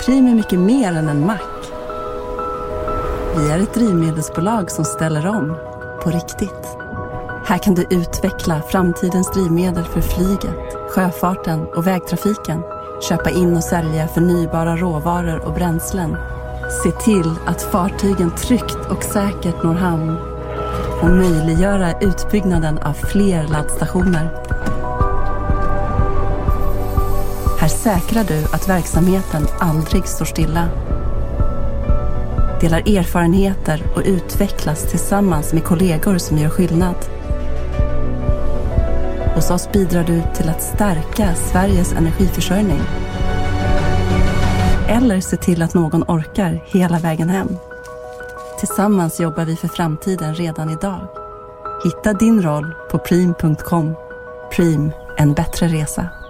Preem är mycket mer än en mack. Vi är ett drivmedelsbolag som ställer om på riktigt. Här kan du utveckla framtidens drivmedel för flyget, sjöfarten och vägtrafiken. Köpa in och sälja förnybara råvaror och bränslen. Se till att fartygen tryggt och säkert når hamn. Och möjliggöra utbyggnaden av fler laddstationer. Här säkrar du att verksamheten aldrig står stilla. Delar erfarenheter och utvecklas tillsammans med kollegor som gör skillnad. Hos oss bidrar du till att stärka Sveriges energiförsörjning. Eller se till att någon orkar hela vägen hem. Tillsammans jobbar vi för framtiden redan idag. Hitta din roll på preem.com. Preem, en bättre resa.